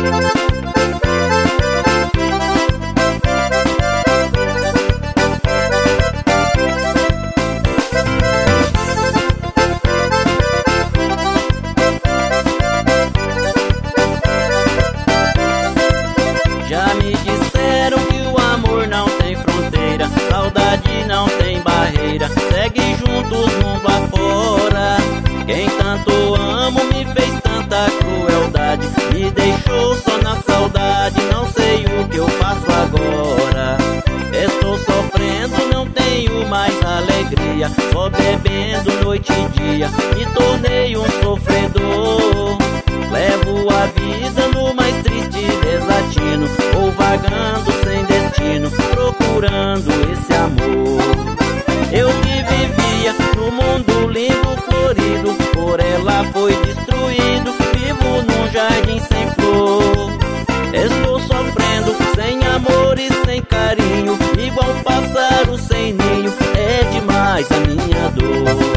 Já me disseram que o amor não tem fronteira, saudade não tem barreira, segue juntos mundo afora. Quem tanto amo me fez tanta crueldade, me deixou só na saudade, não sei o que eu faço agora. Estou sofrendo, não tenho mais alegria, só bebendo noite e dia, me tornei um sofredor. Levo a vida no mais triste desatino, ou vagando sem destino, procurando esse amor. Eu que vivia no mundo lindo, florido, por ela foi destruído, vivo num jardim sem flor. Estou sofrendo, sem amor e sem carinho, igual um pássaro sem ninho, é demais a minha dor.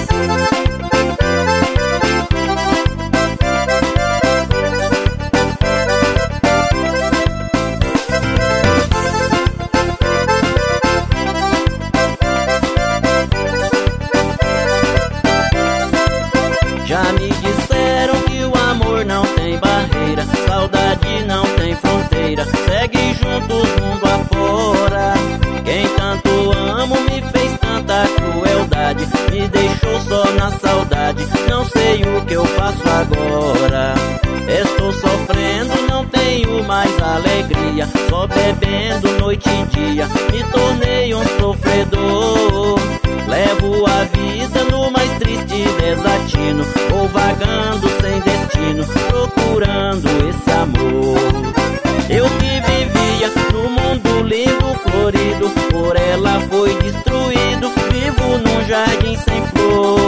Já me disseram que o amor não tem barreira, saudade não tem fronteira, segue juntos mundo afora. Quem tanto amo me fez tanta crueldade, me deixou só na saudade, não sei o que eu faço agora. Estou sofrendo, não tenho mais alegria, só bebendo noite e dia, me tornei um sofredor. Levo a vida no mais triste desatino, ou vagando sem destino, procurando esse amor. Eu que vivia no mundo lindo, florido, por ela foi destruído, vivo num jardim sem flor.